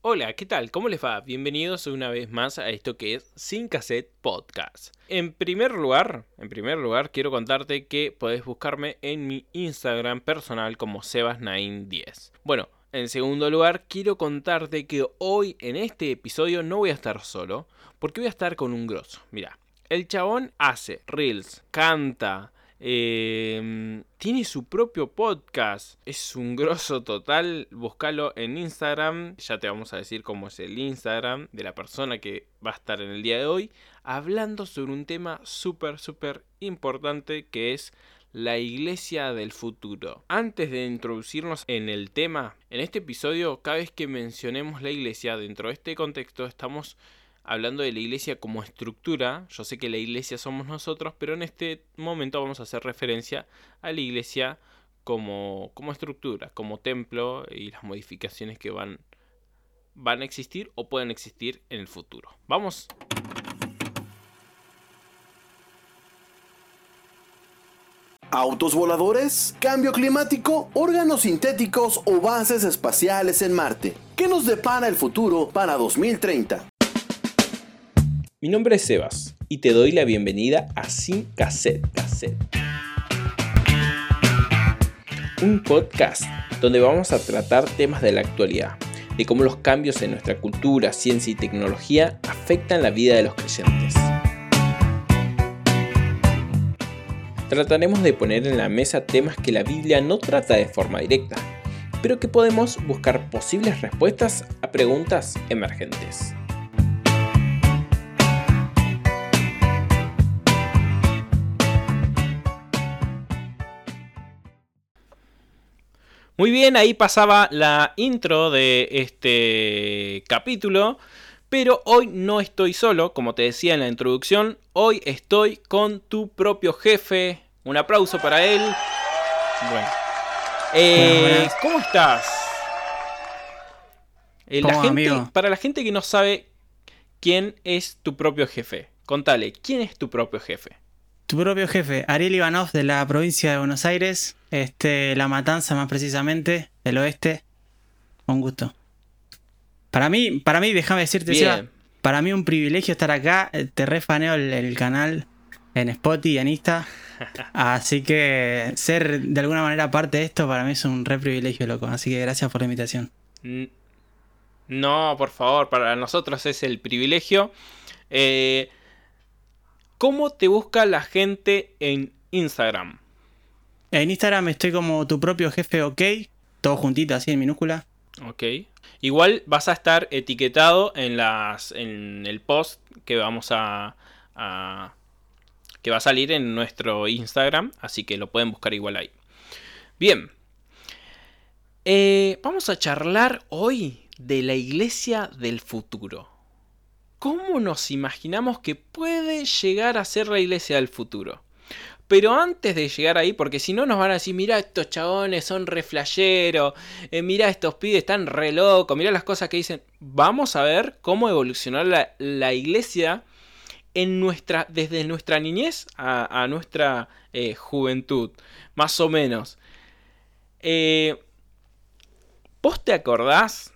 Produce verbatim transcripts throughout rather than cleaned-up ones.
Hola, ¿qué tal? ¿Cómo les va? Bienvenidos una vez más a esto que es Sin Cassette Podcast. En primer lugar, en primer lugar, quiero contarte que podés buscarme en mi Instagram personal como sebas nueve diez. Bueno, en segundo lugar, quiero contarte que hoy en este episodio no voy a estar solo, porque voy a estar con un grosso. Mirá, el chabón hace reels, canta, Eh, tiene su propio podcast. Es un grosso total. Búscalo en Instagram. Ya te vamos a decir cómo es el Instagram de la persona que va a estar en el día de hoy, hablando sobre un tema súper súper importante, que es la iglesia del futuro. Antes de introducirnos en el tema, en este episodio, cada vez que mencionemos la iglesia dentro de este contexto, estamos hablando de la iglesia como estructura. Yo sé que la iglesia somos nosotros, pero en este momento vamos a hacer referencia a la iglesia como, como estructura, como templo, y las modificaciones que van, van a existir o pueden existir en el futuro. Vamos. ¿Autos voladores? ¿Cambio climático? ¿Órganos sintéticos o bases espaciales en Marte? ¿Qué nos depara el futuro para dos mil treinta? Mi nombre es Sebas y te doy la bienvenida a Sin Cassette, Cassette. Un podcast donde vamos a tratar temas de la actualidad, de cómo los cambios en nuestra cultura, ciencia y tecnología afectan la vida de los creyentes. Trataremos de poner en la mesa temas que la Biblia no trata de forma directa, pero que podemos buscar posibles respuestas a preguntas emergentes. Muy bien, ahí pasaba la intro de este capítulo, pero hoy no estoy solo, como te decía en la introducción. Hoy estoy con tu propio jefe. Un aplauso para él. Bueno, eh, Buenas, buenas. ¿Cómo estás? Eh, la ¿Cómo, gente, amigo? para la gente que no sabe quién es tu propio jefe, contale, ¿quién es tu propio jefe? Tu propio jefe, Ariel Ivanov, de la provincia de Buenos Aires, este, La Matanza más precisamente, del oeste. Un gusto. Para mí, para mí, déjame decirte, Bien. Seba, para mí un privilegio estar acá. Te refaneo el, el canal en Spotify y en Insta. Así que ser de alguna manera parte de esto para mí es un re privilegio, loco. Así que gracias por la invitación. No, por favor, para nosotros es el privilegio. Eh, ¿Cómo te busca la gente en Instagram? En Instagram estoy como tu propio jefe, ok. Todo juntito, así en minúscula. Ok. Igual vas a estar etiquetado en las en el post que vamos a, a que va a salir en nuestro Instagram, así que lo pueden buscar igual ahí. Bien. Eh, vamos a charlar hoy de la iglesia del futuro. ¿Cómo nos imaginamos que puede llegar a ser la iglesia del futuro? Pero antes de llegar ahí, porque si no nos van a decir, mirá, estos chabones son re flasheros, eh, mirá, estos pibes están re locos, mirá las cosas que dicen. Vamos a ver cómo evolucionó la, la iglesia en nuestra, desde nuestra niñez a, a nuestra eh, juventud, más o menos. Eh, ¿Vos te acordás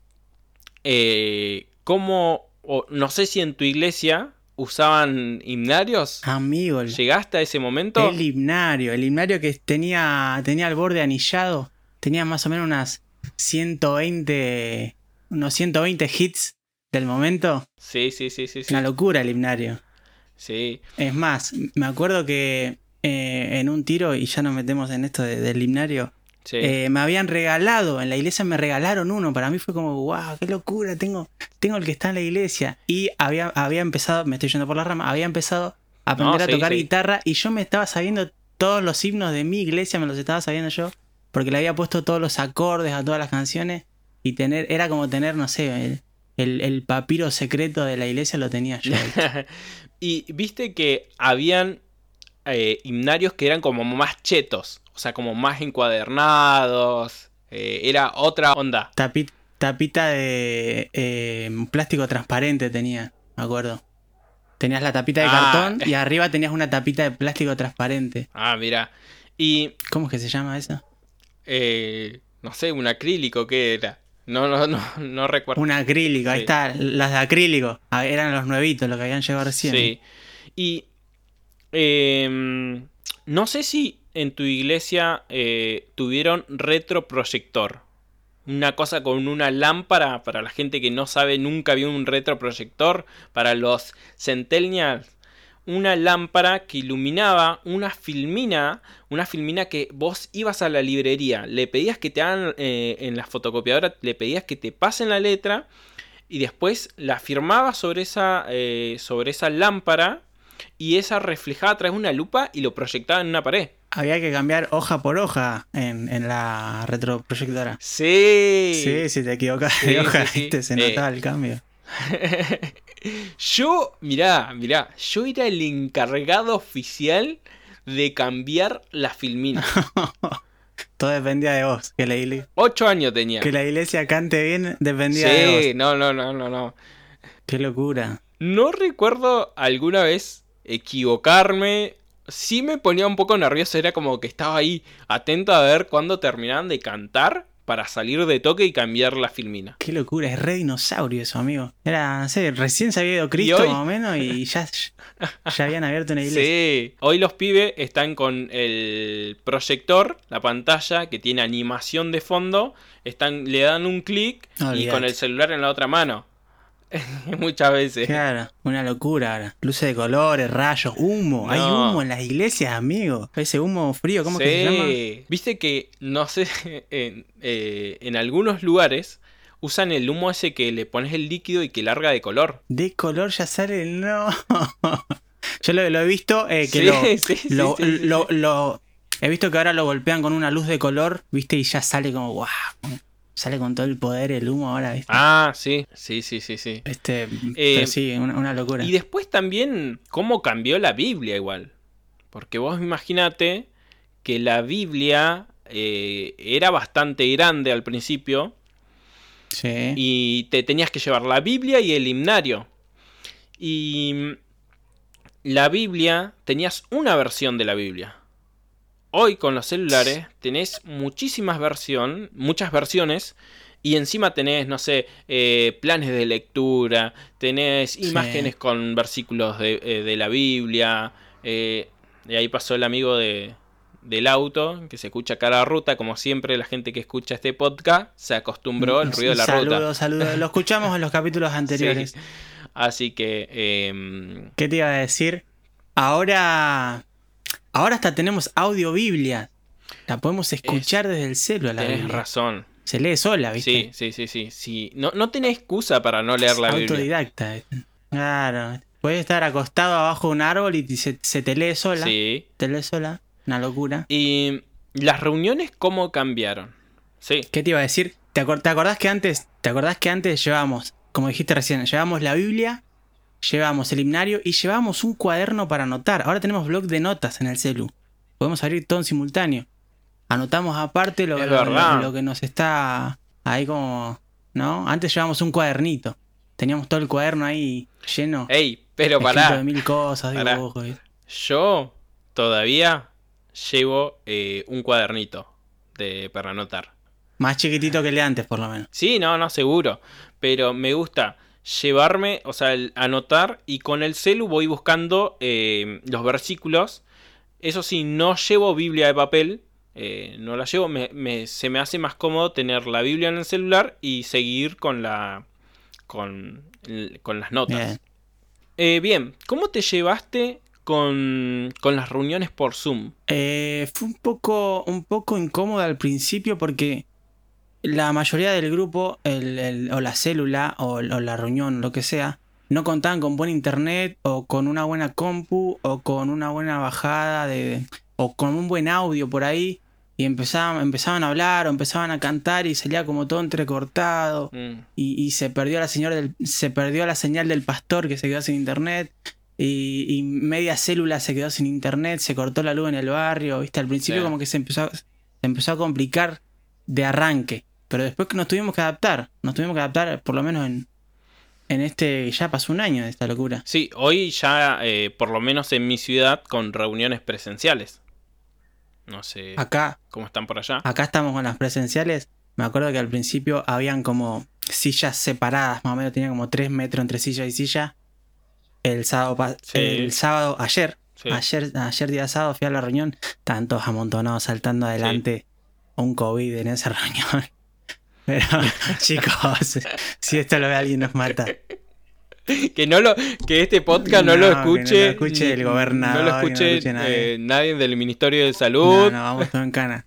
eh, cómo, o no sé si en tu iglesia usaban himnarios? Amigo, el, ¿Llegaste a ese momento? el himnario, el himnario que tenía, tenía el borde anillado, tenía más o menos unas ciento veinte, unos ciento veinte hits del momento. Sí, sí, sí, sí, sí. Una locura el himnario. Sí. Es más, me acuerdo que eh, en un tiro, y ya nos metemos en esto de, del himnario, Sí. eh, me habían regalado, en la iglesia me regalaron uno. Para mí fue como, wow, qué locura, tengo, tengo el que está en la iglesia. Y había, había empezado, me estoy yendo por la rama, había empezado a aprender No, a sí, tocar sí. guitarra, y yo me estaba sabiendo todos los himnos de mi iglesia, me los estaba sabiendo yo, porque le había puesto todos los acordes a todas las canciones, y tener, era como tener, no sé, el, el, el papiro secreto de la iglesia lo tenía yo. Y viste que habían eh, himnarios que eran como más chetos, o sea, como más encuadernados. Eh, era otra onda. Tapi- tapita de eh, plástico transparente tenía, me acuerdo. Tenías la tapita de Ah, cartón eh. y arriba tenías una tapita de plástico transparente. Ah, mira. Y, ¿Cómo es que se llama eso? eh, no sé, un acrílico, ¿qué era? No, no, no, no recuerdo. Un acrílico, ahí Sí. está. Las de acrílico. Ah, eran los nuevitos, los que habían llegado recién. Sí. Y eh, no sé si en tu iglesia eh, tuvieron retroproyector. Una cosa con una lámpara, para la gente que no sabe, nunca vio un retroproyector, para los centennials, una lámpara que iluminaba una filmina, una filmina que vos ibas a la librería, le pedías que te hagan eh, en la fotocopiadora, le pedías que te pasen la letra y después la firmabas sobre esa, eh, sobre esa lámpara y esa reflejaba a través de una lupa y lo proyectaba en una pared. Había que cambiar hoja por hoja en, en la retroproyectora. Sí. Sí, si te equivocas Sí, de hoja, sí, sí. ¿viste? Se Eh. notaba el cambio. Yo, mirá, mirá, yo era el encargado oficial de cambiar la filmina. Todo dependía de vos. Que la, igle- Ocho años tenía. que la iglesia cante bien dependía de vos. Sí, no, no, no, no, no. Qué locura. No recuerdo alguna vez equivocarme. Sí me ponía un poco nervioso, era como que estaba ahí atento a ver cuándo terminaban de cantar para salir de toque y cambiar la filmina. Qué locura. Es re dinosaurio eso, amigo. Era, no sé, recién se había ido Cristo hoy? más o menos y ya, ya habían abierto una iglesia. Sí, hoy los pibes están con el proyector, la pantalla que tiene animación de fondo, están, le dan un clic y Olvidate. con el celular en la otra mano. Muchas veces. Claro, una locura ahora. Luces de colores, rayos, humo. No. Hay humo en las iglesias, amigo. Ese humo frío, ¿cómo Sí. que se llama? Viste que, no sé, en, eh, en algunos lugares usan el humo ese que le pones el líquido y que larga de color. De color ya sale, no. Yo lo, lo he visto eh, que Sí, lo, sí, sí, lo, sí, sí. lo- lo- He visto que ahora lo golpean con una luz de color, ¿viste? Y ya sale como, wow. Sale con todo el poder el humo ahora, ¿viste? Ah, sí, sí, sí, sí, sí. Este, Eh, pero sí, una, una locura. Y después también cómo cambió la Biblia igual. Porque vos imaginate que la Biblia eh, era bastante grande al principio Sí. y te tenías que llevar la Biblia y el himnario. Y la Biblia, tenías una versión de la Biblia. Hoy con los celulares tenés muchísimas versiones, muchas versiones. Y encima tenés, no sé, eh, planes de lectura, tenés Sí. imágenes con versículos de, eh, de la Biblia. eh, y ahí pasó el amigo de, del auto, que se escucha cada ruta. Como siempre, la gente que escucha este podcast se acostumbró al ruido de la saludo, ruta. Saludo, Lo escuchamos en los capítulos anteriores. Sí. Así que... Eh, ¿Qué te iba a decir? Ahora... Ahora hasta tenemos audio Biblia. La podemos escuchar desde el celu a la tenés Biblia. razón. Se lee sola, ¿viste? Sí, sí, sí, sí, sí. No, no tenés excusa para no leer la Biblia. Autodidacta. ¿viste? Claro. Puedes estar acostado abajo de un árbol y se, se te lee sola. Sí. Te lee sola. Una locura. Y las reuniones, ¿cómo cambiaron? Sí. ¿Qué te iba a decir? ¿Te, acor- te acordás que antes, te acordás que antes llevábamos, como dijiste recién, llevábamos la Biblia, llevábamos el himnario y llevábamos un cuaderno para anotar? Ahora tenemos blog de notas en el celu. Podemos abrir todo en simultáneo. Anotamos aparte lo, Es lo- verdad. lo- lo que nos está ahí como... ¿No? Antes llevábamos un cuadernito. Teníamos todo el cuaderno ahí lleno. Ey, pero escrito pará. de mil cosas, Pará. dibujos. ¿viste? Yo todavía llevo eh, un cuadernito de, para anotar. Más chiquitito que el de antes, por lo menos. Sí, no, no, seguro. Pero me gusta llevarme, o sea, el- anotar y con el celu voy buscando eh, los versículos. Eso sí, no llevo Biblia de papel. eh, no la llevo. Me, me- se me hace más cómodo tener la Biblia en el celular y seguir con la con, el- con las notas. Bien. Eh, bien, ¿cómo te llevaste con, con las reuniones por Zoom? Eh, fue un poco, un poco incómodo al principio porque la mayoría del grupo, el, el- o la célula, o, o la reunión, lo que sea, no contaban con buen internet, o con una buena compu, o con una buena bajada, de, o con un buen audio por ahí, y empezaban, empezaban a hablar, o empezaban a cantar, y salía como todo entrecortado, Mm, y, y se perdió la señal del, se perdió la señal del pastor que se quedó sin internet. Y, y media célula se quedó sin internet, se cortó la luz en el barrio, ¿viste? Al principio Sí. como que se empezó, a- se empezó a complicar de arranque. Pero después que nos tuvimos que adaptar, nos tuvimos que adaptar por lo menos en, en este... Ya pasó un año de esta locura. Sí, hoy ya, eh, por lo menos en mi ciudad, con reuniones presenciales. No sé Acá, cómo están por allá. acá estamos con las presenciales. me acuerdo que al principio habían como sillas separadas, más o menos tenía como tres metros entre silla y silla. El sábado, pa- Sí. el sábado ayer, Sí. ayer, ayer día sábado fui a la reunión, estaban todos amontonados saltando adelante un COVID en esa reunión. Pero chicos, si esto lo ve alguien nos mata. Que no lo, que este podcast no, No, lo que no lo escuche, escuche el ni- gobernador, no lo que no lo escuche, escuche nadie. eh, nadie del Ministerio de No, Salud. no, vamos todo en cana.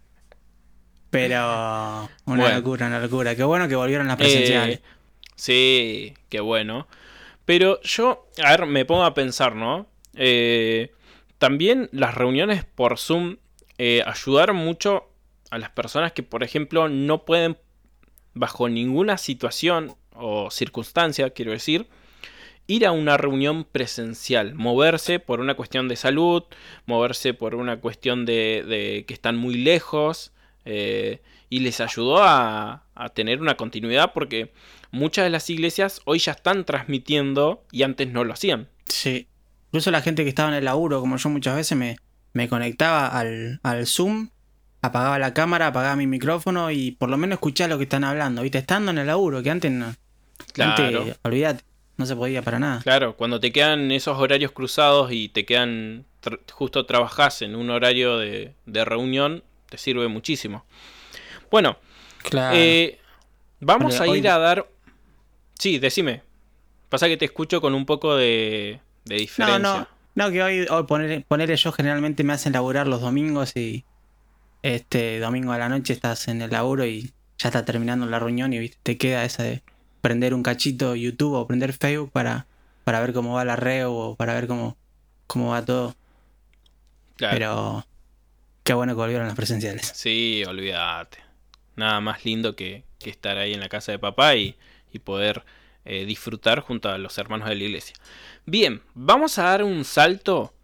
Pero una Bueno. locura, una locura. Qué bueno que volvieron las presenciales. Eh, sí, qué bueno. Pero yo, a ver, me pongo a pensar, ¿no? Eh, también las reuniones por Zoom eh, ayudaron mucho a las personas que, por ejemplo, no pueden, bajo ninguna situación o circunstancia, quiero decir, ir a una reunión presencial, moverse por una cuestión de salud, moverse por una cuestión de, de que están muy lejos, eh, y les ayudó a, a tener una continuidad porque muchas de las iglesias hoy ya están transmitiendo y antes no lo hacían. Sí. Incluso la gente que estaba en el laburo, como yo muchas veces me, me conectaba al, al Zoom, apagaba la cámara, apagaba mi micrófono y por lo menos escuchaba lo que están hablando, ¿viste? Estando en el laburo, que antes no. Claro. Antes, olvídate, no se podía para nada. Claro, cuando te quedan esos horarios cruzados y te quedan, tra- justo trabajás en un horario de, de reunión, te sirve muchísimo. Bueno, Claro. eh, vamos Vale, a hoy- ir a dar... Sí, decime. Pasa que te escucho con un poco de, de no, diferencia. no, no, que hoy, hoy poner, ponerle yo generalmente me hacen laburar los domingos y este domingo a la noche estás en el laburo y ya está terminando la reunión y ¿viste? Te queda esa de prender un cachito YouTube o prender Facebook para, para ver cómo va la red o para ver cómo, cómo va todo. Claro. Pero qué bueno que volvieron las presenciales. Sí, olvídate. Nada más lindo que, que estar ahí en la casa de papá y, y poder eh, disfrutar junto a los hermanos de la iglesia. Bien, vamos a dar un salto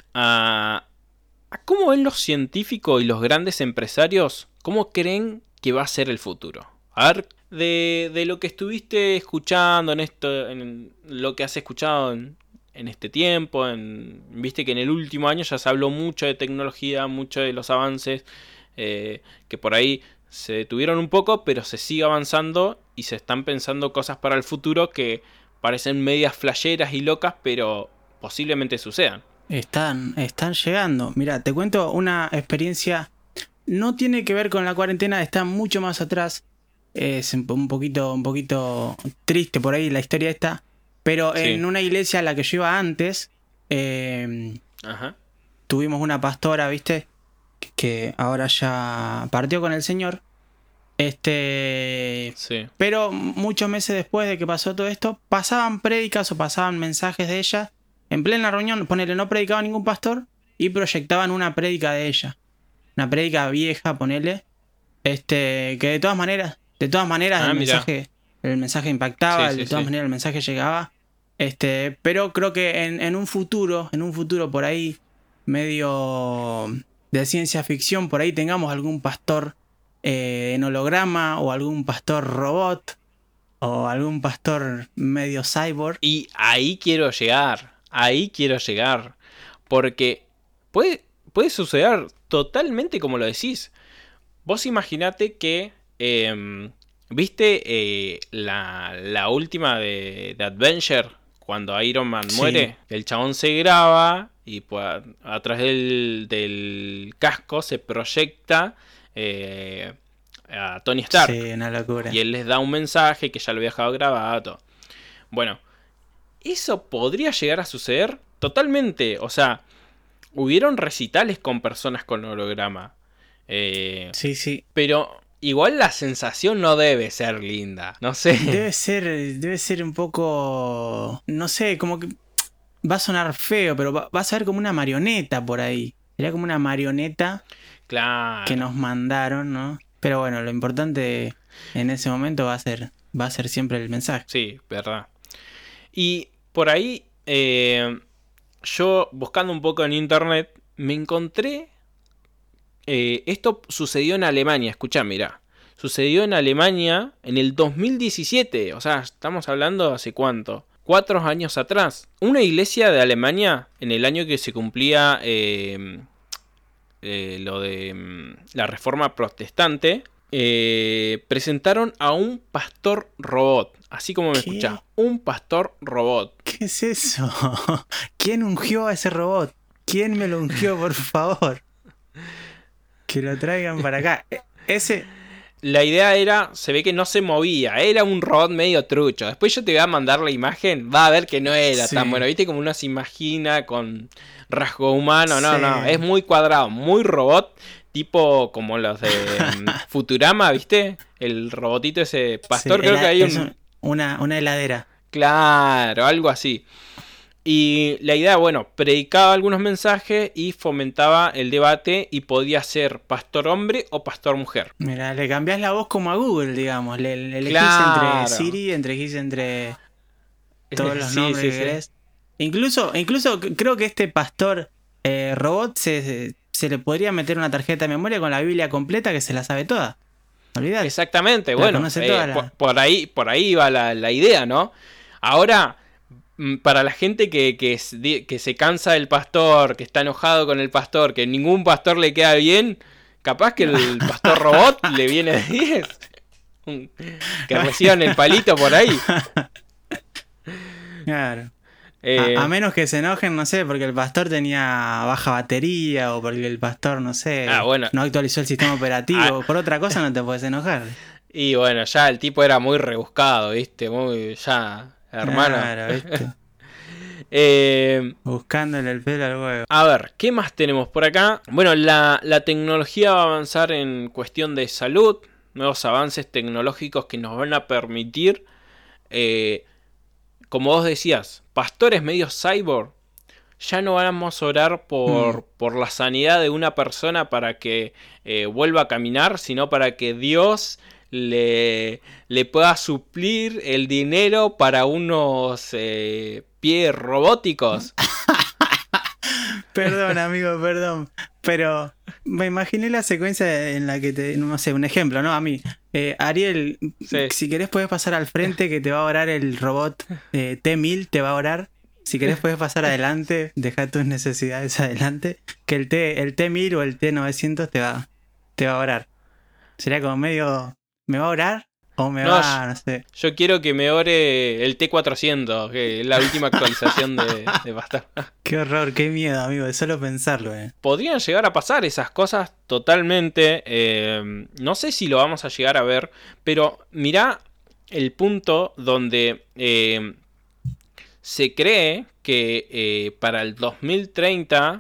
a, a cómo ven los científicos y los grandes empresarios, cómo creen que va a ser el futuro. A ver, de, de lo que estuviste escuchando en esto, en lo que has escuchado en, en este tiempo, en, viste que en el último año ya se habló mucho de tecnología, mucho de los avances, eh, que por ahí se detuvieron un poco, pero se sigue avanzando y se están pensando cosas para el futuro que parecen medias flasheras y locas, pero posiblemente sucedan. Están, están llegando. Mira, te cuento una experiencia. No tiene que ver con la cuarentena, está mucho más atrás. Es un poquito, un poquito triste por ahí la historia esta. Pero Sí. en una iglesia a la que yo iba antes, eh, Ajá. tuvimos una pastora, ¿viste? Que ahora ya partió con el Señor. Este. Sí. Pero muchos meses después de que pasó todo esto, pasaban prédicas o pasaban mensajes de ella. En plena reunión, ponele, no predicaba ningún pastor y proyectaban una prédica de ella. Una prédica vieja, ponele. Este, que de todas maneras, de todas maneras Ah, el mirá. mensaje, el mensaje impactaba, Sí, sí, de todas sí. maneras el mensaje llegaba. Este, pero creo que en, en un futuro, en un futuro por ahí, medio de ciencia ficción, por ahí tengamos algún pastor eh, en holograma o algún pastor robot o algún pastor medio cyborg. Y ahí quiero llegar, ahí quiero llegar, porque puede, puede suceder totalmente como lo decís. Vos imaginate que, eh, ¿viste eh, la, la última de, de Adventure? Cuando Iron Man Sí. muere, el chabón se graba y pues, a, a través del, del casco se proyecta eh, a Tony Stark. Sí, una locura. Y él les da un mensaje que ya lo había dejado grabado. Todo. Bueno, eso podría llegar a suceder totalmente. O sea, hubieron recitales con personas con holograma. Eh, Sí, sí. pero igual la sensación no debe ser linda. No sé. Debe ser, debe ser un poco, no sé, como que va a sonar feo, pero va, va a ser como una marioneta por ahí. Sería como una marioneta Claro. que nos mandaron, ¿no? Pero bueno, lo importante en ese momento va a ser, va a ser siempre el mensaje. Sí, verdad. Y por ahí, eh, yo buscando un poco en internet, me encontré... Eh, esto sucedió en Alemania, escuchá, mirá. Sucedió en Alemania en el dos mil diecisiete, o sea, estamos hablando hace cuánto, cuatro años atrás. Una iglesia de Alemania, en el año que se cumplía eh, eh, lo de mm, la reforma protestante, eh, presentaron a un pastor robot. Así como me ¿Qué? escuchás, un pastor robot. ¿Qué es eso? ¿Quién ungió a ese robot? ¿Quién me lo ungió, por favor? Que lo traigan para acá. E- Ese... La idea era, se ve que no se movía, era un robot medio trucho. Después yo te voy a mandar la imagen, va a ver que no era Sí. tan bueno. ¿Viste como uno se imagina con rasgo humano? No, Sí. no, es muy cuadrado, muy robot, tipo como los de mm, Futurama, ¿viste? El robotito ese pastor, sí, creo hela- que hay es un... un- una, una heladera. Claro, algo así. Y la idea, bueno, predicaba algunos mensajes y fomentaba el debate y podía ser pastor hombre o pastor mujer. Mira, le cambiás la voz como a Google, digamos. Le, le elegís Claro. entre Siri, elegís entre todos los Sí, nombres sí, que sí. querés. Incluso, incluso c- creo que este pastor eh, robot se, se, se le podría meter una tarjeta de memoria con la Biblia completa que se la sabe toda. Olvidate. Exactamente, La bueno, conoce eh, toda la- por, por ahí, por ahí va la, la idea, ¿no? Ahora, mm, para la gente que, que, es- di- que se cansa del pastor, que está enojado con el pastor, que ningún pastor le queda bien, capaz que el pastor robot le viene de diez. Un- Que reciban el palito por ahí. Claro. Eh, A, a menos que se enojen, no sé, porque el pastor tenía baja batería o porque el pastor, no sé, Ah, bueno. no actualizó el sistema operativo. Ah. Por otra cosa no te puedes enojar. Y bueno, ya el tipo era muy rebuscado, ¿viste? Muy, ya, hermano. Claro, ¿viste? Eh, Buscándole el pelo al huevo. A ver, ¿qué más tenemos por acá? Bueno, la, la tecnología va a avanzar en cuestión de salud, nuevos avances tecnológicos que nos van a permitir, eh, como vos decías, pastores medios cyborg. Ya no vamos a orar por, Mm. por la sanidad de una persona para que eh, vuelva a caminar, sino para que Dios le, le pueda suplir el dinero para unos eh, pies robóticos. Perdón, amigo, perdón. Pero me imaginé la secuencia en la que te. No sé, un ejemplo, ¿no? A mí. Eh, Ariel, Sí. si querés puedes pasar al frente que te va a orar el robot eh, T mil, te va a orar. Si querés puedes pasar adelante, deja tus necesidades adelante. Que el T, el T mil o el T novecientos te va, te va a orar. Sería como medio. ¿Me va a orar? O me No, va, no sé. Yo quiero que me ore el T cuatrocientos, que es la última actualización de, de Pastor. Qué horror, qué miedo, amigo, de solo pensarlo, eh. Podrían llegar a pasar esas cosas totalmente. eh, no sé si lo vamos a llegar a ver, pero mirá el punto donde eh, se cree que eh, para el dos mil treinta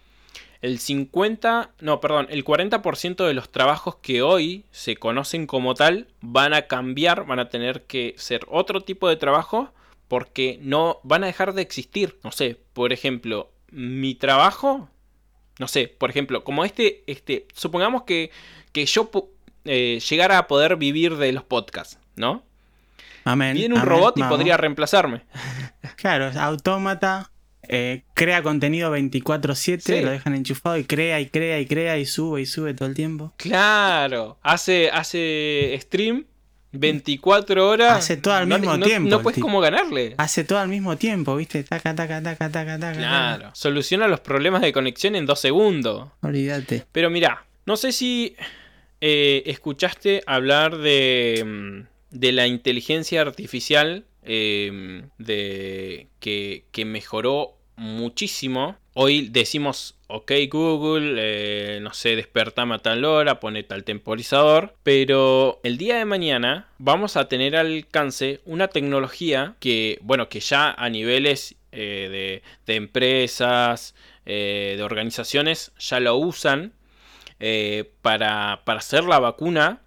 el cincuenta, no, perdón, el cuarenta por ciento de los trabajos que hoy se conocen como tal van a cambiar, van a tener que ser otro tipo de trabajo porque no van a dejar de existir. No sé, por ejemplo, mi trabajo, no sé, por ejemplo, como este, este, supongamos que, que yo eh, llegara a poder vivir de los podcasts, ¿no? Amén. Viene un amén, robot y vamos. podría reemplazarme. Claro, es autómata, eh, crea contenido veinticuatro siete, Sí. lo dejan enchufado y crea y crea y crea y sube y sube todo el tiempo. Claro, hace, hace stream veinticuatro horas. Hace todo al no, mismo no, tiempo No el puedes tipo. como ganarle. Hace todo al mismo tiempo, ¿viste? Taca, taca, taca, taca, taca. Claro, soluciona los problemas de conexión en dos segundos. Olvídate. Pero mirá, no sé si eh, escuchaste hablar de, mm, de la inteligencia artificial eh, de, que, que mejoró muchísimo. Hoy decimos, ok Google, eh, no sé, despertame a tal hora, pone tal temporizador. Pero el día de mañana vamos a tener al alcance una tecnología que, bueno, que ya a niveles eh, de, de empresas, eh, de organizaciones, ya lo usan eh, para, para hacer la vacuna.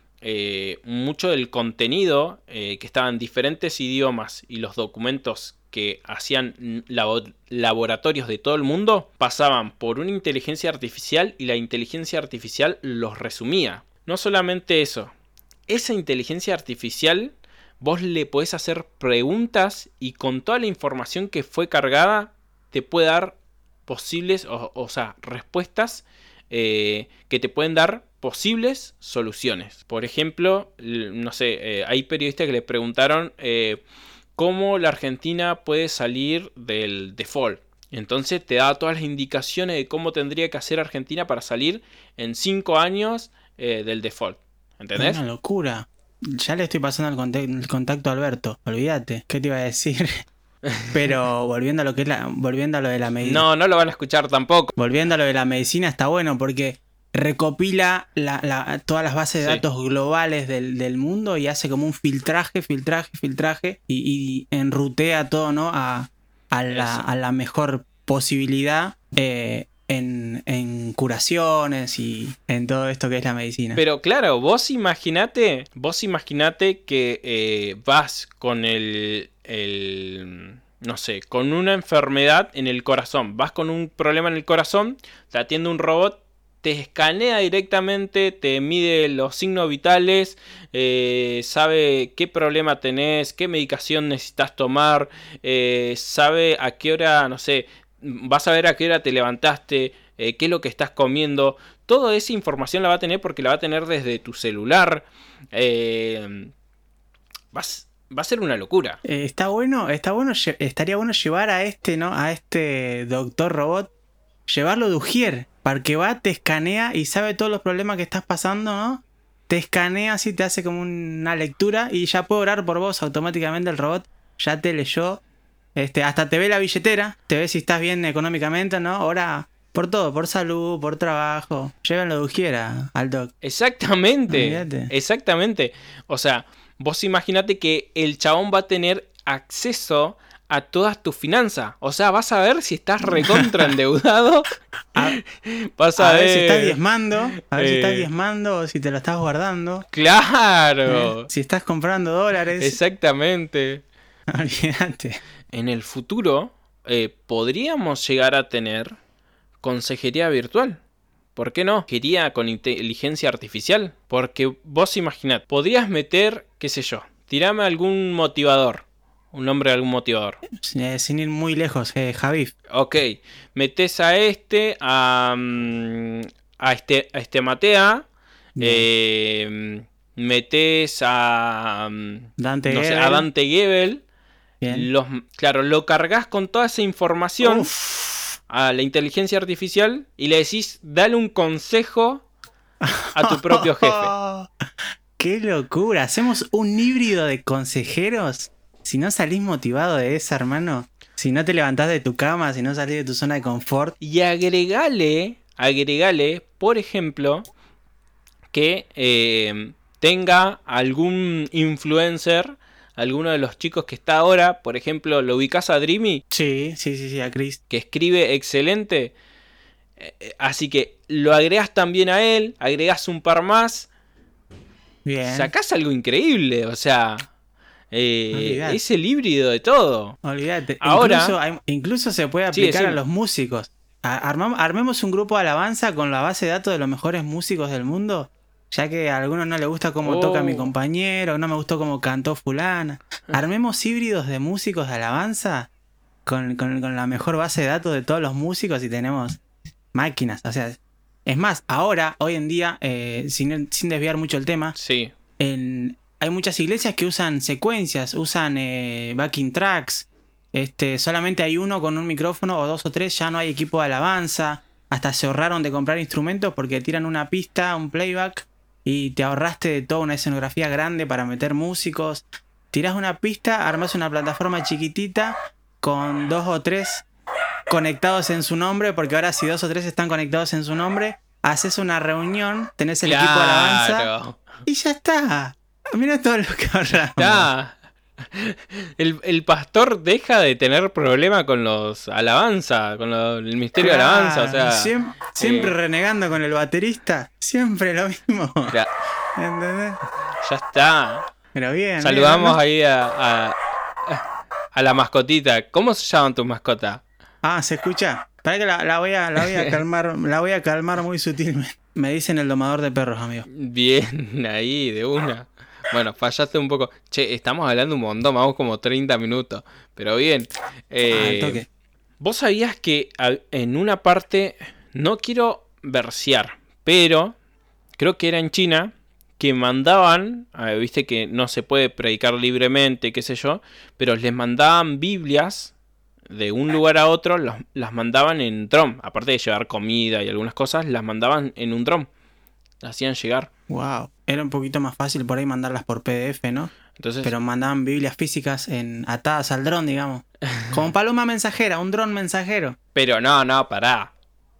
Eh, mucho del contenido eh, que estaba en diferentes idiomas y los documentos que hacían labo- laboratorios de todo el mundo pasaban por una inteligencia artificial y la inteligencia artificial los resumía. No solamente eso, esa inteligencia artificial vos le podés hacer preguntas y con toda la información que fue cargada te puede dar posibles, o, o sea, respuestas eh, que te pueden dar posibles soluciones. Por ejemplo, no sé, eh, hay periodistas que le preguntaron eh, cómo la Argentina puede salir del default. Entonces te da todas las indicaciones de cómo tendría que hacer Argentina para salir en cinco años eh, del default. ¿Entendés? Es una locura. Ya le estoy pasando el, conte- el contacto a Alberto. Olvídate. ¿Qué te iba a decir? Pero volviendo a lo que es la, volviendo a lo de la medicina. No, no lo van a escuchar tampoco. Volviendo a lo de la medicina está bueno porque recopila la, la, todas las bases de Sí. datos globales del, del mundo y hace como un filtraje, filtraje, filtraje y, y enrutea todo, ¿no? A, a, la, Eso. a la mejor posibilidad eh, en, en curaciones y en todo esto que es la medicina. Pero claro, vos imaginate, vos imaginate que eh, vas con el, el, no sé, con una enfermedad en el corazón, vas con un problema en el corazón, te atiende un robot, te escanea directamente, te mide los signos vitales, eh, sabe qué problema tenés, qué medicación necesitas tomar, eh, sabe a qué hora, no sé, vas a ver a qué hora te levantaste, eh, qué es lo que estás comiendo. Toda esa información la va a tener porque la va a tener desde tu celular. Eh, vas, va a ser una locura. Eh, está bueno, está bueno, lle- estaría bueno llevar a este, ¿no? A este doctor robot, llevarlo de Ujier, para que va, te escanea y sabe todos los problemas que estás pasando, ¿no? Te escanea así, te hace como una lectura y ya puede orar por vos automáticamente el robot, ya te leyó, este, hasta te ve la billetera, te ve si estás bien económicamente, ¿no? Ora por todo, por salud, por trabajo, llévenlo de Ujier a- al doc. Exactamente. Olvídate. Exactamente. O sea, vos imaginate que el chabón va a tener acceso a todas tus finanzas. O sea, vas a ver si estás recontra endeudado. A, Vas a, a ver ver si estás diezmando, a ver si estás eh, diezmando o si te lo estás guardando. Claro. ¿Eh? Si estás comprando dólares, Exactamente. olvídate. En el futuro eh, podríamos llegar a tener consejería virtual. ¿Por qué no? Quería con inteligencia artificial. Porque vos imaginad, podrías meter, qué sé yo, tirame algún motivador. Un nombre de algún motivador. Eh, sin ir muy lejos, eh, Javif. Ok, metes a este, a, mm, a este, a este Matea. Bien. Eh, metes a, mm, Dante no sé, Gebel. a Dante Gebel. Bien. Los, claro, lo cargas con toda esa información Uf. a la inteligencia artificial y le decís, dale un consejo a tu propio jefe. ¡Qué locura! ¿Hacemos un híbrido de consejeros? Si no salís motivado de esa, hermano. Si no te levantás de tu cama, si no salís de tu zona de confort. Y agregale, agregale, por ejemplo, que eh, tenga algún influencer, alguno de los chicos que está ahora, por ejemplo, ¿lo ubicás a Dreamy? Sí, sí, sí, sí, a Chris. Que escribe excelente. Eh, así que lo agregás también a él, agregás un par más, Bien. sacás algo increíble, o sea, eh, Olvidate. es el híbrido de todo. Olvídate. Ahora- Incluso, hay- incluso se puede Sí, aplicar a decime. los músicos. A- armam- armemos un grupo de alabanza con la base de datos de los mejores músicos del mundo. Ya que a algunos no les gusta cómo Oh. toca mi compañero, no me gustó cómo cantó fulana. Armemos híbridos de músicos de alabanza con, con- con la mejor base de datos de todos los músicos y tenemos máquinas. O sea, es más, ahora, hoy en día, eh, sin, sin desviar mucho el tema, Sí, en- hay muchas iglesias que usan secuencias, usan eh, backing tracks. Este, solamente hay uno con un micrófono o dos o tres, ya no hay equipo de alabanza. Hasta se ahorraron de comprar instrumentos porque tiran una pista, un playback y te ahorraste de toda una escenografía grande para meter músicos. Tirás una pista, armas una plataforma chiquitita con dos o tres conectados en su nombre, porque ahora si dos o tres están conectados en su nombre, haces una reunión, tenés el equipo de alabanza claro. y ya está. Mira todo lo que ahorramos. Está. El, el pastor deja de tener problema con los alabanza, con lo- el misterio de alabanza, o sea. Siem- siempre eh, renegando con el baterista, siempre lo mismo. ya, ¿Entendés? ya está. Pero bien. Saludamos bien, ¿no? ahí a, a, a la mascotita. ¿Cómo se llaman tus mascotas? Ah, ¿se escucha? Para que la, la voy a, la voy a calmar, la voy a calmar muy sutilmente. Me dicen el domador de perros, amigo. Bien, ahí, de una. Bueno, fallaste un poco. Che, estamos hablando un montón, vamos como treinta minutos. Pero bien. Eh, Ah, al toque. ¿Vos sabías que a- en una parte, no quiero versear, pero creo que era en China, que mandaban, eh, viste que no se puede predicar libremente, qué sé yo, pero les mandaban Biblias de un lugar a otro, los- las mandaban en dron, aparte de llevar comida y algunas cosas, las mandaban en un dron. hacían llegar. Wow. Era un poquito más fácil por ahí mandarlas por P D F, ¿no? Entonces, Pero mandaban Biblias físicas en, atadas al dron, digamos. Como paloma mensajera, un dron mensajero. pero no, no, pará.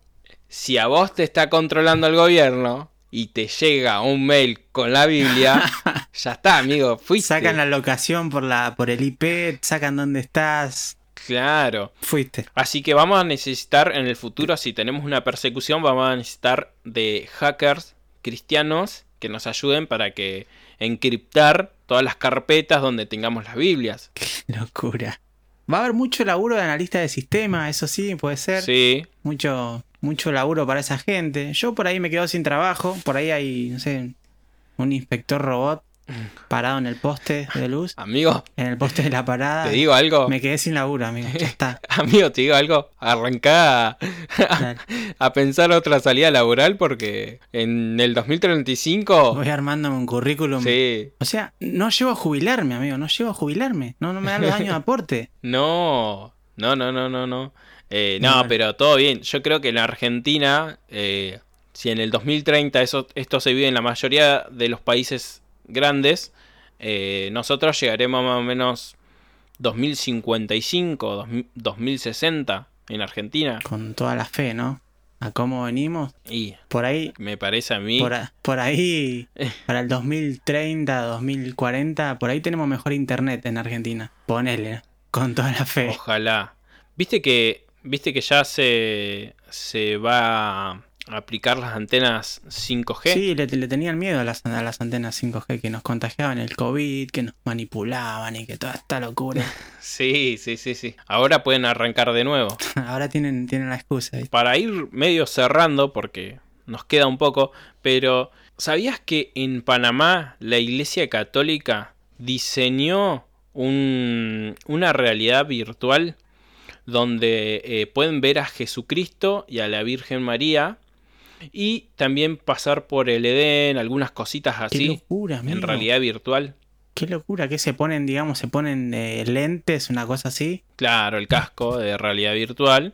Si a vos te está controlando el gobierno y te llega un mail con la Biblia, ya está, amigo, fuiste. Sacan la locación por la por el I P, sacan dónde estás. Claro. Fuiste. Así que vamos a necesitar en el futuro, si tenemos una persecución, vamos a necesitar de hackers cristianos que nos ayuden para que encriptar todas las carpetas donde tengamos las Biblias. Qué locura. Va a haber mucho laburo de analista de sistema, eso sí, puede ser. Sí. Mucho, mucho laburo para esa gente. Yo por ahí me quedo sin trabajo. Por ahí hay, no sé, un inspector robot parado en el poste de luz. Amigo, En el poste de la parada. te digo algo. Me quedé sin laburo, amigo. Ya está. Amigo, te digo algo. Arrancá a, Dale. a pensar otra salida laboral porque en el dos mil treinta y cinco... Voy armándome un currículum. Sí. O sea, no llego a jubilarme, amigo. No llego a jubilarme. No, no me dan los años de aporte. No, no, no, no, no, no. Eh, no, Vale. pero todo bien. Yo creo que en la Argentina, eh, si en el dos mil treinta eso, esto se vive en la mayoría de los países grandes, eh, nosotros llegaremos más o menos dos mil cincuenta y cinco, dos mil, dos mil sesenta en Argentina. Con toda la fe, ¿no? A cómo venimos. Y Por ahí, me parece a mí... por, a- por ahí, para el dos mil treinta, dos mil cuarenta, por ahí tenemos mejor internet en Argentina. Ponele, ¿no? Con toda la fe. Ojalá. Viste que, viste que ya se, se va a aplicar las antenas cinco G. Sí, le, le tenían miedo a las, a las antenas cinco G que nos contagiaban el COVID, que nos manipulaban y que toda esta locura. Sí, sí, sí, sí. Ahora pueden arrancar de nuevo. Ahora tienen, tienen la excusa. ¿viste? Para ir medio cerrando, porque nos queda un poco, pero ¿sabías que en Panamá la Iglesia Católica diseñó un, una realidad virtual donde eh, pueden ver a Jesucristo y a la Virgen María y también pasar por el Edén, algunas cositas Qué así, locura, amigo. en realidad virtual? Qué locura, que se ponen, digamos, se ponen eh, lentes, una cosa así. Claro, el casco de realidad virtual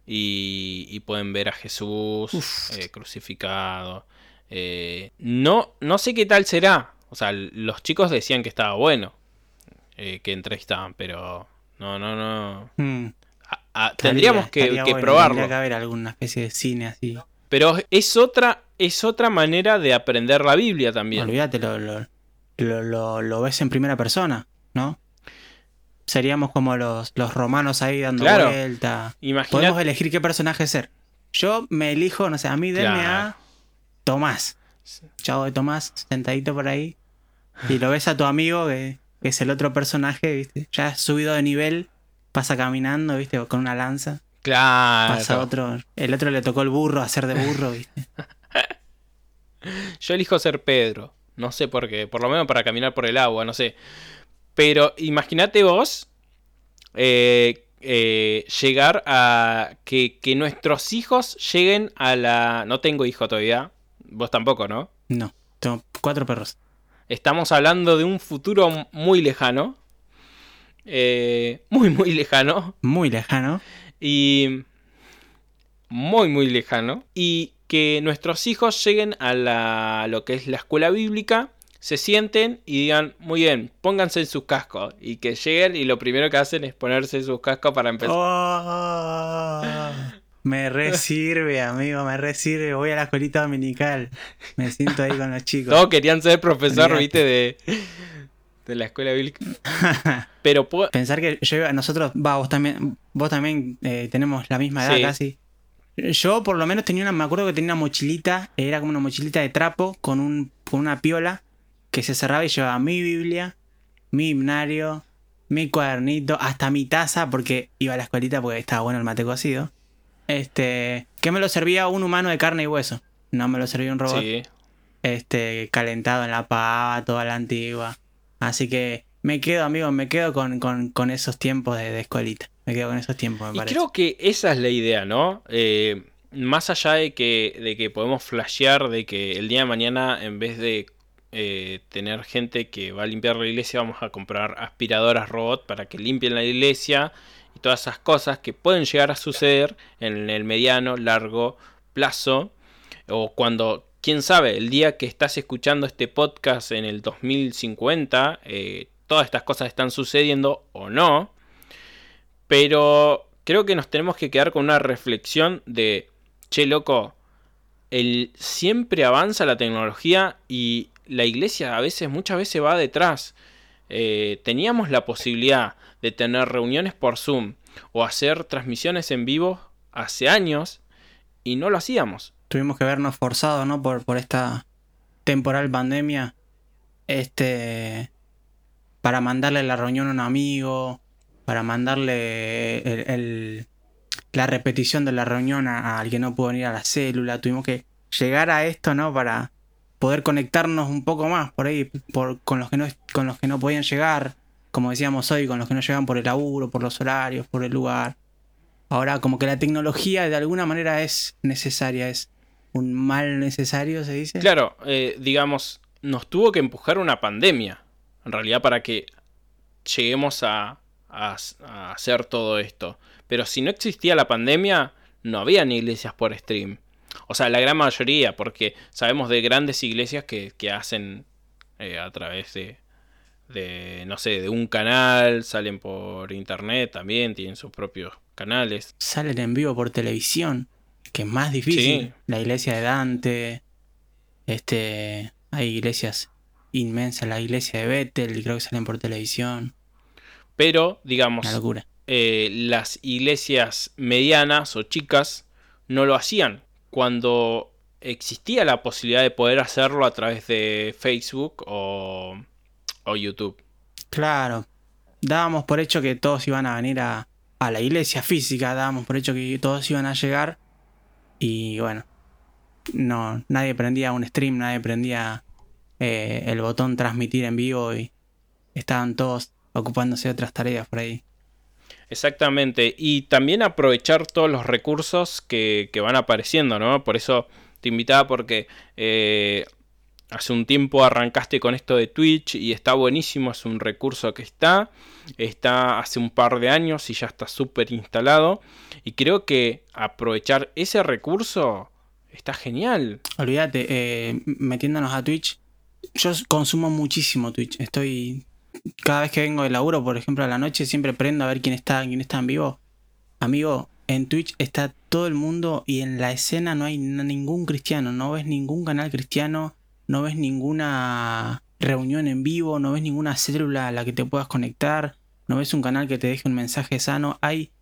y, y pueden ver a Jesús eh, crucificado. Eh, no, no sé qué tal será. O sea, los chicos decían que estaba bueno, eh, que entrevistaban, pero no, no, no. Mm, A- a- estaría- tendríamos que, estaría que bueno, probarlo. Tendría que haber alguna especie de cine así. Pero es otra, es otra manera de aprender la Biblia también. Olvídate, lo, lo, lo, lo, lo ves en primera persona, ¿no? Seríamos como los, los romanos ahí dando Claro. vuelta. Imagina- Podemos elegir qué personaje ser. Yo me elijo, no sé, a mí denme Claro. a Tomás. Chavo de Tomás, sentadito por ahí. Y lo ves a tu amigo, que, que es el otro personaje, ¿viste? Ya has subido de nivel, pasa caminando, ¿viste? Con una lanza. Claro. Pasa otro. El otro le tocó el burro, hacer de burro, ¿viste? Yo elijo ser Pedro. No sé por qué. Por lo menos para caminar por el agua, no sé. Pero imagínate vos eh, eh, llegar a que, que nuestros hijos lleguen a la... No tengo hijo todavía. Vos tampoco, ¿no? No, tengo cuatro perros. Estamos hablando de un futuro muy lejano. Eh, muy, muy lejano. Muy lejano. Y... Muy, muy lejano. Y que nuestros hijos lleguen a la, lo que es la escuela bíblica, se sienten y digan, muy bien, pónganse en sus cascos. Y que lleguen y lo primero que hacen es ponerse sus cascos para empezar. Oh, me re sirve, amigo, me re sirve. Voy a la escuelita dominical. Me siento ahí con los chicos. Todos querían ser profesor, Olvídate. viste, de, de la escuela bíblica. Pero puedo... Pensar que yo iba- nosotros, va, vos también, vos también eh, tenemos la misma edad Sí. casi. Yo por lo menos tenía una, me acuerdo que tenía una mochilita, era como una mochilita de trapo con un, con una piola que se cerraba y llevaba mi Biblia, mi himnario, mi cuadernito, hasta mi taza, porque iba a la escuelita porque estaba bueno el mate cocido. Este, que me lo servía un humano de carne y hueso, no me lo servía un robot. Sí. Este, calentado en la pava, toda la antigua. Así que me quedo, amigo, me quedo con, con, con esos tiempos de, de escuelita. Me quedo con esos tiempos, me Y parece. creo que esa es la idea, ¿no? Eh, más allá de que, de que podemos flashear de que el día de mañana, en vez de eh, tener gente que va a limpiar la iglesia, vamos a comprar aspiradoras robot para que limpien la iglesia y todas esas cosas que pueden llegar a suceder en el mediano, largo plazo, o cuando quién sabe, el día que estás escuchando este podcast en el dos mil cincuenta, eh, todas estas cosas están sucediendo o no. Pero creo que nos tenemos que quedar con una reflexión de, che, loco, el, siempre avanza la tecnología y la iglesia a veces, muchas veces va detrás. Eh, teníamos la posibilidad de tener reuniones por Zoom o hacer transmisiones en vivo hace años y no lo hacíamos. Tuvimos que vernos forzados, ¿no? Por, por esta temporal pandemia. Este. Para mandarle la reunión a un amigo. Para mandarle el, el, la repetición de la reunión a, a alguien que no pudo venir a la célula. Tuvimos que llegar a esto, ¿no? Para poder conectarnos un poco más por ahí. Por, con, los que no, con los que no podían llegar. Como decíamos hoy, con los que no llegan por el laburo, por los horarios, por el lugar. Ahora como que la tecnología de alguna manera es necesaria, es un mal necesario, se dice. Claro, eh, digamos, nos tuvo que empujar una pandemia, en realidad, para que lleguemos a, a, a hacer todo esto. Pero si no existía la pandemia, no habían iglesias por stream. O sea, la gran mayoría, porque sabemos de grandes iglesias que, que hacen eh, a través de... de, no sé, de un canal, salen por internet también, tienen sus propios canales. Salen en vivo por televisión, que es más difícil. Sí. La iglesia de Dante, este, hay iglesias inmensas, la iglesia de Bethel, creo que salen por televisión. Pero, digamos, una locura. Eh, las iglesias medianas o chicas no lo hacían. Cuando existía la posibilidad de poder hacerlo a través de Facebook o... o YouTube. Claro, dábamos por hecho que todos iban a venir a, a la iglesia física, dábamos por hecho que todos iban a llegar y bueno, no, nadie prendía un stream, nadie prendía eh, el botón transmitir en vivo y estaban todos ocupándose de otras tareas por ahí. Exactamente, y también aprovechar todos los recursos que, que van apareciendo, ¿no? Por eso te invitaba porque... Eh, hace un tiempo arrancaste con esto de Twitch y está buenísimo, es un recurso que está, está hace un par de años y ya está súper instalado. Y creo que aprovechar ese recurso está genial. Olvídate, eh, metiéndonos a Twitch, yo consumo muchísimo Twitch. Estoy, cada vez que vengo de laburo, por ejemplo a la noche, siempre prendo a ver quién está, quién está en vivo. Amigo, en Twitch está todo el mundo y en la escena no hay ningún cristiano, no ves ningún canal cristiano. No ves ninguna reunión en vivo, no ves ninguna célula a la que te puedas conectar, no ves un canal que te deje un mensaje sano. Hay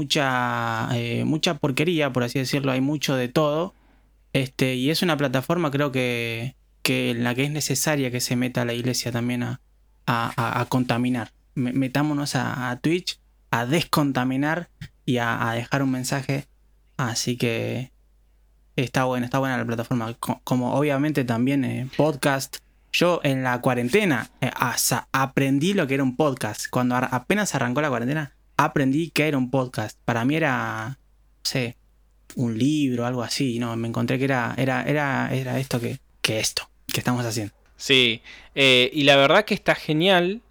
mucha eh, mucha porquería, por así decirlo, hay mucho de todo. Este, y es una plataforma, creo que, que en la que es necesaria que se meta la iglesia también a, a, a, a contaminar. Metámonos a, a Twitch a descontaminar y a, a dejar un mensaje. Así que... Está buena, está buena la plataforma. Como obviamente también eh, podcast. Yo en la cuarentena eh, asa, aprendí lo que era un podcast. Cuando ar- apenas arrancó la cuarentena, aprendí que era un podcast. Para mí era, no sé, un libro, algo así. No, me encontré que era, era, era, era esto que, que esto que estamos haciendo. Sí, eh, y la verdad que está genial.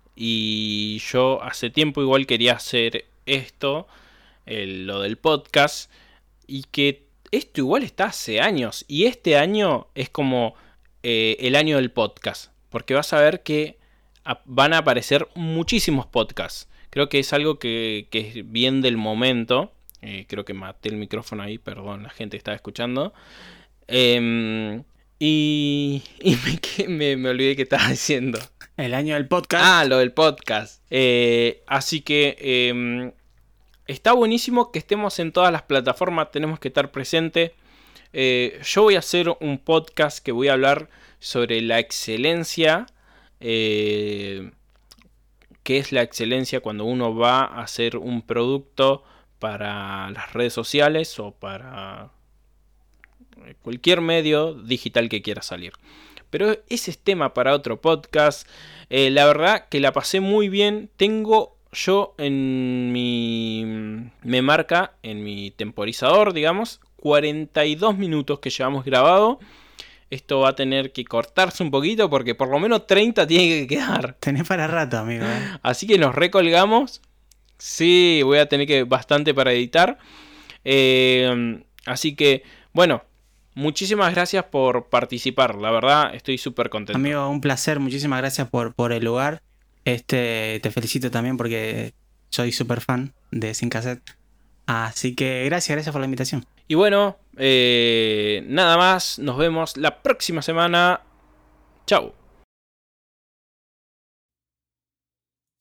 Y yo hace tiempo igual quería hacer esto, el, lo del podcast. Y que esto igual está hace años. Y este año es como eh, el año del podcast. Porque vas a ver que a, van a aparecer muchísimos podcasts. Creo que es algo que, que es bien del momento. Eh, creo que maté el micrófono ahí. Perdón, la gente estaba escuchando. Eh, y y me, me, me olvidé que estaba diciendo. El año del podcast. Ah, lo del podcast. Eh, así que... Eh, Está buenísimo que estemos en todas las plataformas, tenemos que estar presentes. Eh, yo voy a hacer un podcast que voy a hablar sobre la excelencia. Eh, ¿Qué es la excelencia cuando uno va a hacer un producto para las redes sociales o para cualquier medio digital que quiera salir? Pero ese es tema para otro podcast. Eh, la verdad que la pasé muy bien. Tengo... Yo en mi... me marca en mi temporizador, digamos, cuarenta y dos minutos que llevamos grabado. Esto va a tener que cortarse un poquito porque por lo menos treinta tiene que quedar. Tenés para rato, amigo. ¿eh? Así que nos recolgamos. Sí, voy a tener que bastante para editar. Eh, así que, bueno, muchísimas gracias por participar. La verdad, estoy súper contento. Amigo, un placer. Muchísimas gracias por, por el lugar. Este, te felicito también porque soy súper fan de Sin Cassette. Así que gracias, gracias por la invitación. Y bueno, eh, nada más. Nos vemos la próxima semana. Chau.